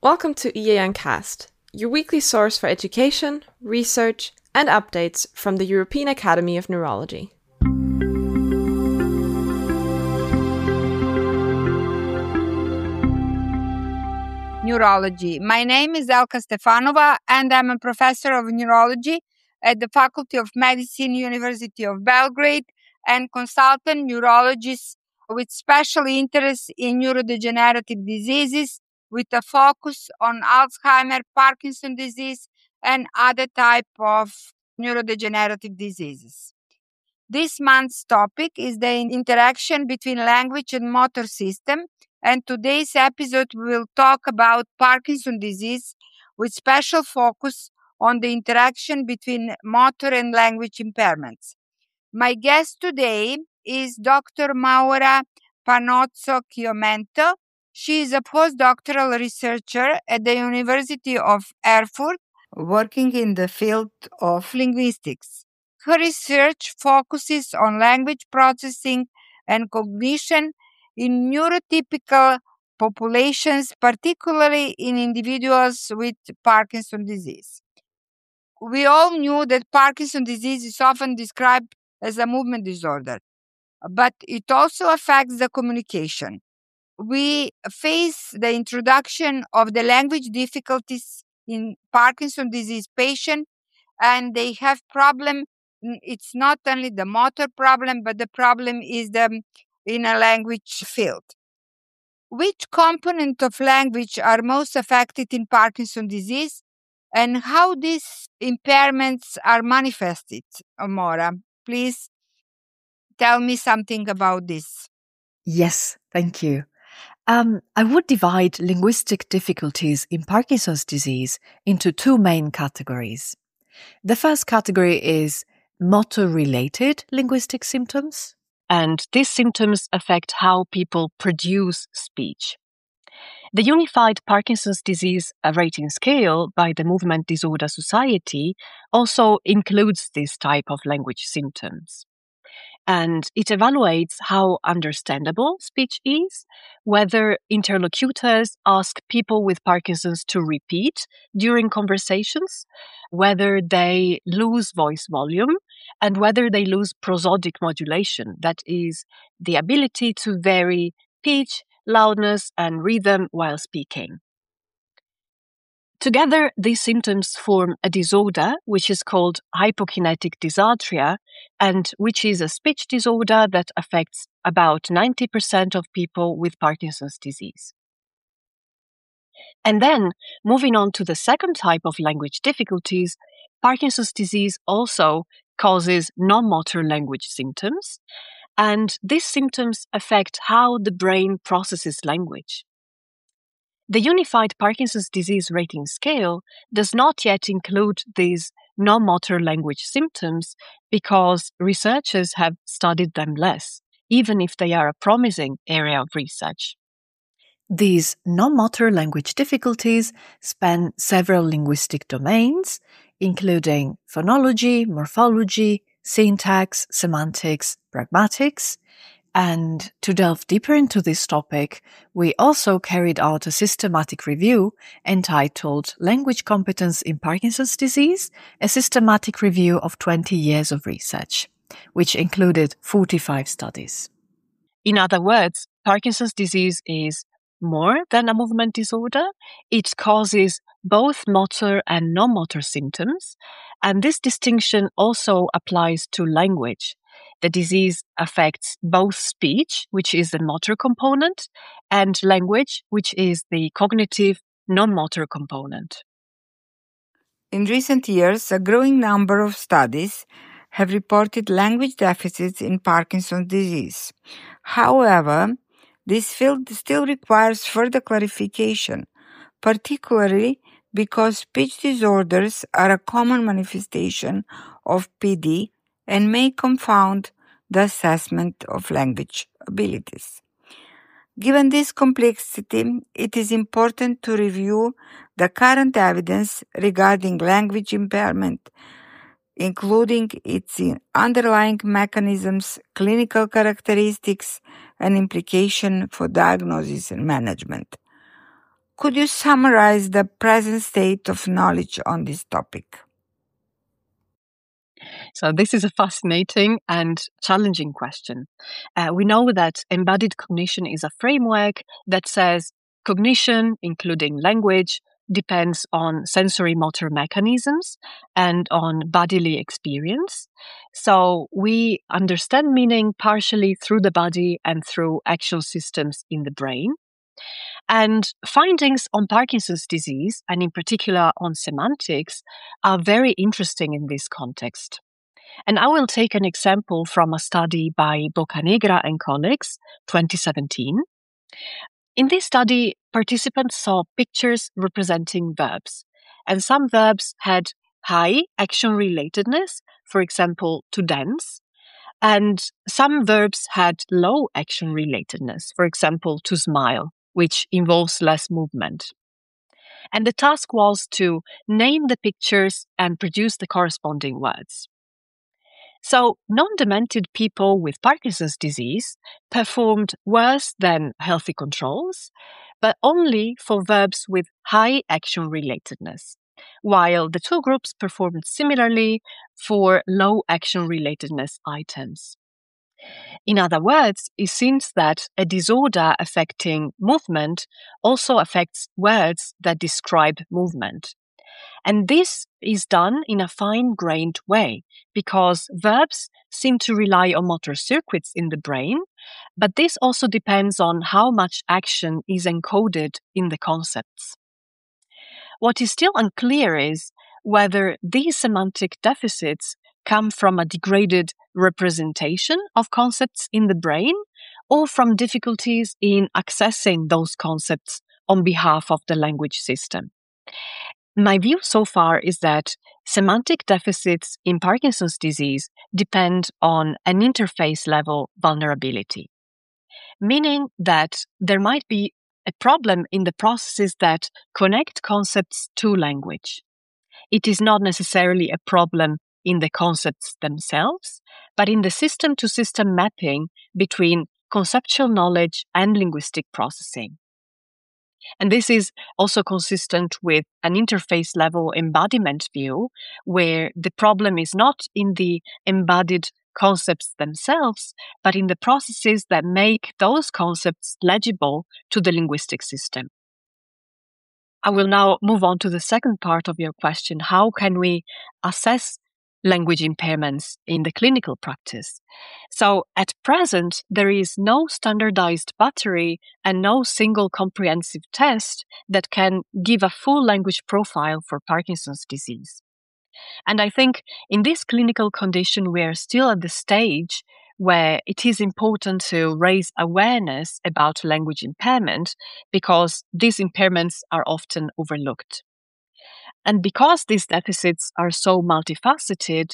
Welcome to EAN Cast, your weekly source for education, research, and updates from the European Academy of Neurology. Neurology. My name is Elka Stefanova, and I'm a professor of neurology at the Faculty of Medicine, University of Belgrade, and consultant neurologist with special interest in neurodegenerative diseases, with a focus on Alzheimer, Parkinson's disease, and other type of neurodegenerative diseases. This month's topic is the interaction between language and motor system, and today's episode will talk about Parkinson's disease with special focus on the interaction between motor and language impairments. My guest today is Dr. Maura Panozzo-Chiomento. She is a postdoctoral researcher at the University of Erfurt, working in the field of linguistics. Her research focuses on language processing and cognition in neurotypical populations, particularly in individuals with Parkinson's disease. We all knew that Parkinson's disease is often described as a movement disorder, but it also affects the communication. We face the introduction of the language difficulties in Parkinson's disease patients, and they have problem. It's not only the motor problem, but the problem is in a language field. Which component of language are most affected in Parkinson's disease, and how these impairments are manifested? Maura, please tell me something about this. Yes, thank you. I would divide linguistic difficulties in Parkinson's disease into two main categories. The first category is motor-related linguistic symptoms, and these symptoms affect how people produce speech. The Unified Parkinson's Disease Rating Scale by the Movement Disorder Society also includes this type of language symptoms. And it evaluates how understandable speech is, whether interlocutors ask people with Parkinson's to repeat during conversations, whether they lose voice volume, and whether they lose prosodic modulation, that is, the ability to vary pitch, loudness, and rhythm while speaking. Together, these symptoms form a disorder which is called hypokinetic dysarthria, and which is a speech disorder that affects about 90% of people with Parkinson's disease. And then, moving on to the second type of language difficulties, Parkinson's disease also causes non-motor language symptoms, and these symptoms affect how the brain processes language. The Unified Parkinson's Disease Rating Scale does not yet include these non-motor language symptoms because researchers have studied them less, even if they are a promising area of research. These non-motor language difficulties span several linguistic domains, including phonology, morphology, syntax, semantics, pragmatics. And to delve deeper into this topic, we also carried out a systematic review entitled Language Competence in Parkinson's Disease, a systematic review of 20 years of research, which included 45 studies. In other words, Parkinson's disease is more than a movement disorder. It causes both motor and non-motor symptoms, and this distinction also applies to language. The disease affects both speech, which is the motor component, and language, which is the cognitive non-motor component. In recent years, a growing number of studies have reported language deficits in Parkinson's disease. However, this field still requires further clarification, particularly because speech disorders are a common manifestation of PD and may confound the assessment of language abilities. Given this complexity, it is important to review the current evidence regarding language impairment, including its underlying mechanisms, clinical characteristics, and implication for diagnosis and management. Could you summarize the present state of knowledge on this topic? So this is a fascinating and challenging question. We know that embodied cognition is a framework that says cognition, including language, depends on sensory motor mechanisms and on bodily experience. So we understand meaning partially through the body and through action systems in the brain. And findings on Parkinson's disease, and in particular on semantics, are very interesting in this context. And I will take an example from a study by Bocanegra and colleagues, 2017. In this study, participants saw pictures representing verbs, and some verbs had high action relatedness, for example, to dance, and some verbs had low action relatedness, for example, to smile, which involves less movement. And the task was to name the pictures and produce the corresponding words. So, non-demented people with Parkinson's disease performed worse than healthy controls, but only for verbs with high action relatedness, while the two groups performed similarly for low action relatedness items. In other words, it seems that a disorder affecting movement also affects words that describe movement. And this is done in a fine-grained way because verbs seem to rely on motor circuits in the brain, but this also depends on how much action is encoded in the concepts. What is still unclear is whether these semantic deficits come from a degraded representation of concepts in the brain or from difficulties in accessing those concepts on behalf of the language system. My view so far is that semantic deficits in Parkinson's disease depend on an interface level vulnerability, meaning that there might be a problem in the processes that connect concepts to language. It is not necessarily a problem in the concepts themselves, but in the system-to-system mapping between conceptual knowledge and linguistic processing. And this is also consistent with an interface level embodiment view, where the problem is not in the embodied concepts themselves, but in the processes that make those concepts legible to the linguistic system. I will now move on to the second part of your question. How can we assess language impairments in the clinical practice? So at present, there is no standardized battery and no single comprehensive test that can give a full language profile for Parkinson's disease. And I think in this clinical condition, we are still at the stage where it is important to raise awareness about language impairment because these impairments are often overlooked. And because these deficits are so multifaceted,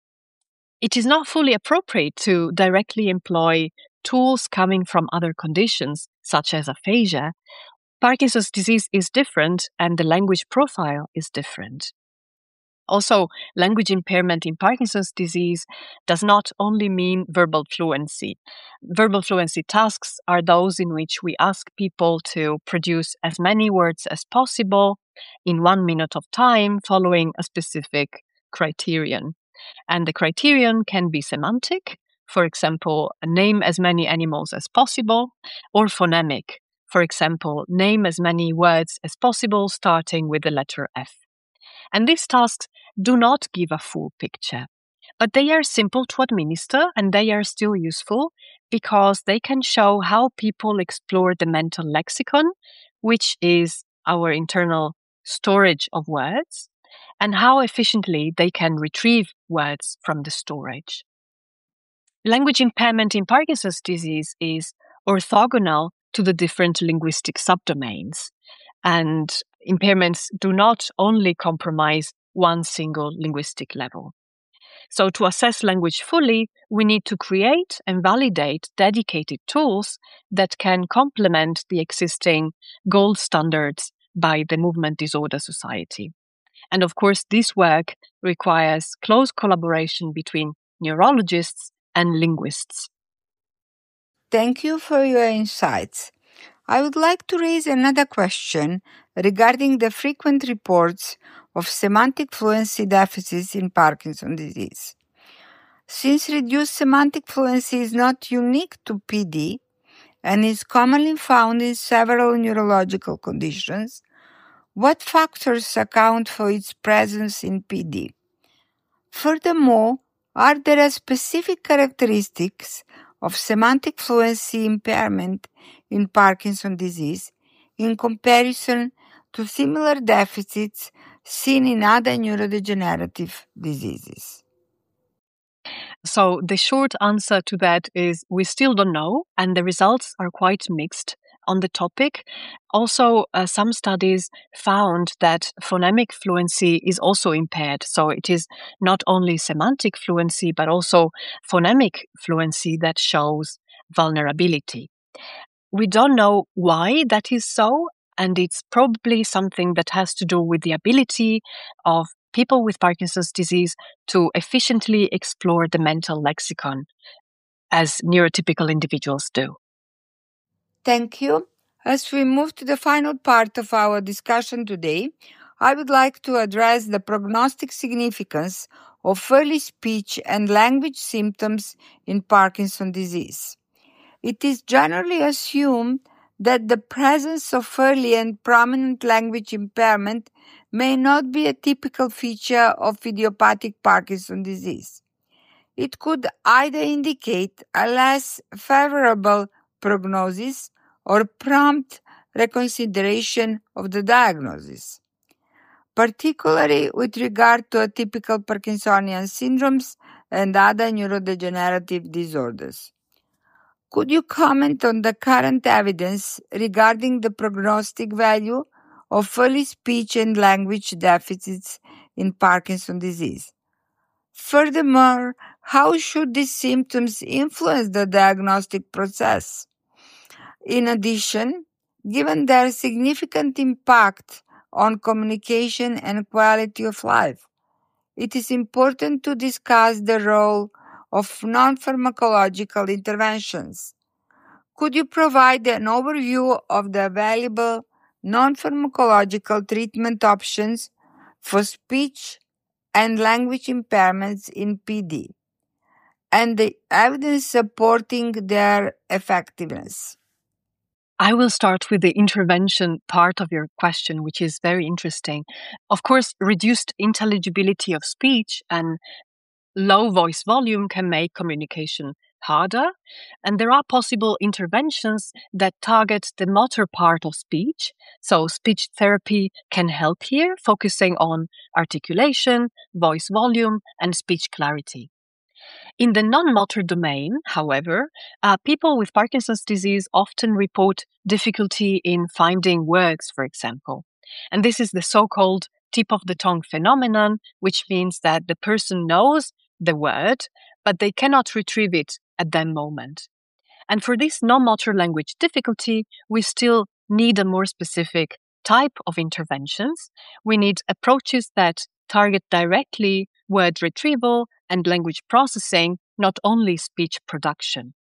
it is not fully appropriate to directly employ tools coming from other conditions, such as aphasia. Parkinson's disease is different, and the language profile is different. Also, language impairment in Parkinson's disease does not only mean verbal fluency. Verbal fluency tasks are those in which we ask people to produce as many words as possible in 1 minute of time following a specific criterion. And the criterion can be semantic, for example, name as many animals as possible, or phonemic, for example, name as many words as possible starting with the letter F. And these tasks do not give a full picture, but they are simple to administer and they are still useful because they can show how people explore the mental lexicon, which is our internal storage of words, and how efficiently they can retrieve words from the storage. Language impairment in Parkinson's disease is orthogonal to the different linguistic subdomains, and impairments do not only compromise one single linguistic level. So to assess language fully, we need to create and validate dedicated tools that can complement the existing gold standards by the Movement Disorder Society. And of course, this work requires close collaboration between neurologists and linguists. Thank you for your insights. I would like to raise another question regarding the frequent reports of semantic fluency deficits in Parkinson's disease. Since reduced semantic fluency is not unique to PD and is commonly found in several neurological conditions, what factors account for its presence in PD? Furthermore, are there specific characteristics of semantic fluency impairment in Parkinson's disease in comparison to similar deficits seen in other neurodegenerative diseases? So the short answer to that is we still don't know, and the results are quite mixed on the topic. Also, some studies found that phonemic fluency is also impaired. So it is not only semantic fluency, but also phonemic fluency that shows vulnerability. We don't know why that is so, and it's probably something that has to do with the ability of people with Parkinson's disease to efficiently explore the mental lexicon as neurotypical individuals do. Thank you. As we move to the final part of our discussion today, I would like to address the prognostic significance of early speech and language symptoms in Parkinson's disease. It is generally assumed that the presence of early and prominent language impairment may not be a typical feature of idiopathic Parkinson's disease. It could either indicate a less favorable prognosis or prompt reconsideration of the diagnosis, particularly with regard to atypical Parkinsonian syndromes and other neurodegenerative disorders. Could you comment on the current evidence regarding the prognostic value of early speech and language deficits in Parkinson's disease? Furthermore, how should these symptoms influence the diagnostic process? In addition, given their significant impact on communication and quality of life, it is important to discuss the role of non-pharmacological interventions. Could you provide an overview of the available non-pharmacological treatment options for speech and language impairments in PD and the evidence supporting their effectiveness? I will start with the intervention part of your question, which is very interesting. Of course, reduced intelligibility of speech and low voice volume can make communication harder, and there are possible interventions that target the motor part of speech. So speech therapy can help here, focusing on articulation, voice volume, and speech clarity. In the non-motor domain, however, people with Parkinson's disease often report difficulty in finding words, for example. And this is the so-called tip of the tongue phenomenon, which means that the person knows the word, but they cannot retrieve it at that moment. And for this non-motor language difficulty, we still need a more specific type of interventions. We need approaches that target directly word retrieval and language processing, not only speech production.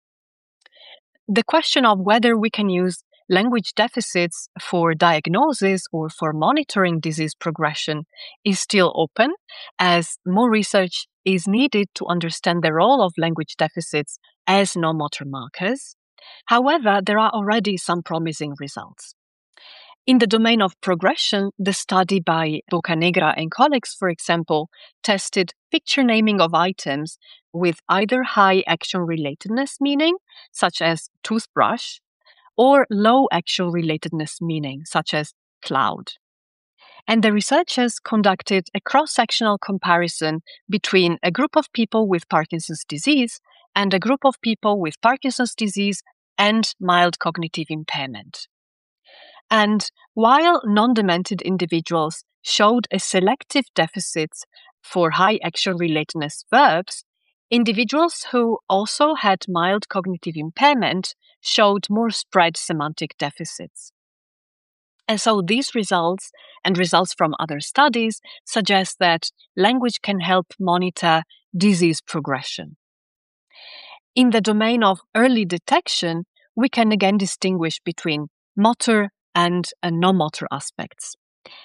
The question of whether we can use language deficits for diagnosis or for monitoring disease progression is still open, as more research is needed to understand the role of language deficits as non-motor markers. However, there are already some promising results. In the domain of progression, the study by Bocanegra and colleagues, for example, tested picture naming of items with either high action relatedness meaning, such as toothbrush, or low actual relatedness meaning, such as cloud. And the researchers conducted a cross-sectional comparison between a group of people with Parkinson's disease and a group of people with Parkinson's disease and mild cognitive impairment. And while non-demented individuals showed a selective deficit for high action relatedness verbs, individuals who also had mild cognitive impairment showed more spread semantic deficits. And so these results and results from other studies suggest that language can help monitor disease progression. In the domain of early detection, we can again distinguish between motor and non-motor aspects.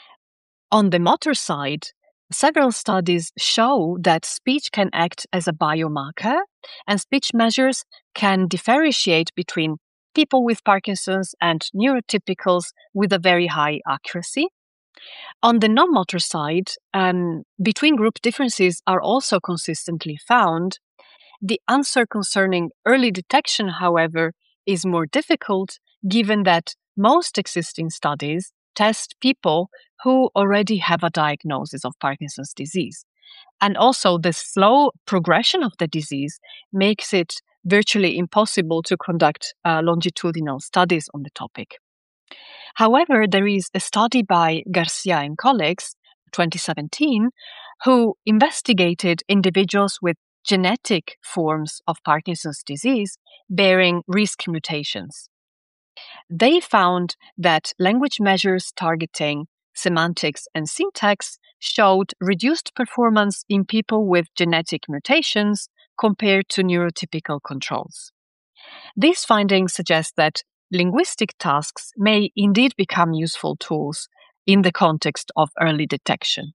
On the motor side, several studies show that speech can act as a biomarker, and speech measures can differentiate between people with Parkinson's and neurotypicals with a very high accuracy. On the non-motor side, between group differences are also consistently found. The answer concerning early detection, however, is more difficult given that most existing studies test people who already have a diagnosis of Parkinson's disease. And also, the slow progression of the disease makes it virtually impossible to conduct longitudinal studies on the topic. However, there is a study by Garcia and colleagues, 2017, who investigated individuals with genetic forms of Parkinson's disease bearing risk mutations. They found that language measures targeting semantics and syntax showed reduced performance in people with genetic mutations compared to neurotypical controls. These findings suggest that linguistic tasks may indeed become useful tools in the context of early detection.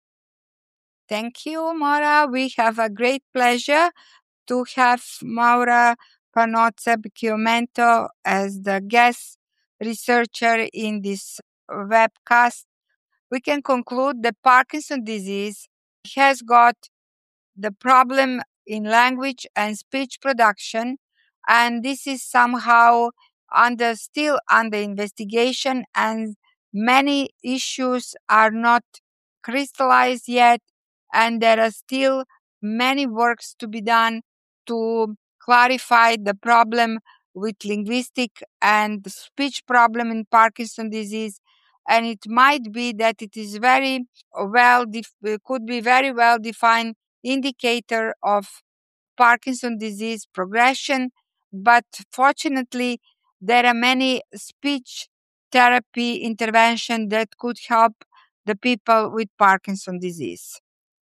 Thank you, Maura. We have a great pleasure to have Maura Panozza-Chiumento as the guest researcher in this webcast. We can conclude that Parkinson's disease has got the problem in language and speech production, and this is somehow still under investigation, and many issues are not crystallized yet, and there are still many works to be done to clarify the problem with linguistic and speech problem in Parkinson's disease. And it might be that it is could be very well defined indicator of Parkinson's disease progression, but fortunately there are many speech therapy interventions that could help the people with Parkinson's disease.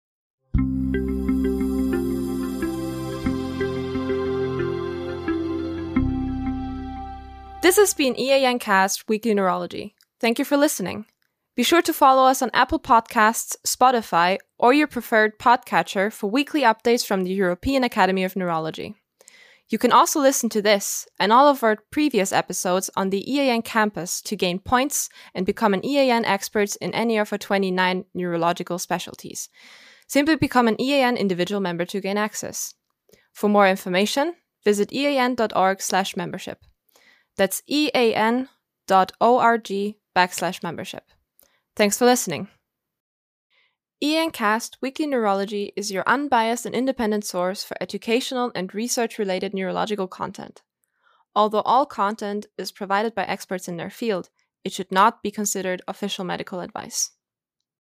This has been EAN Cast Weekly Neurology. Thank you for listening. Be sure to follow us on Apple Podcasts, Spotify, or your preferred podcatcher for weekly updates from the European Academy of Neurology. You can also listen to this and all of our previous episodes on the EAN campus to gain points and become an EAN expert in any of our 29 neurological specialties. Simply become an EAN individual member to gain access. For more information, visit ean.org/membership. That's ean.org/membership. Thanks for listening. EAN Cast Weekly Neurology is your unbiased and independent source for educational and research-related neurological content. Although all content is provided by experts in their field, it should not be considered official medical advice.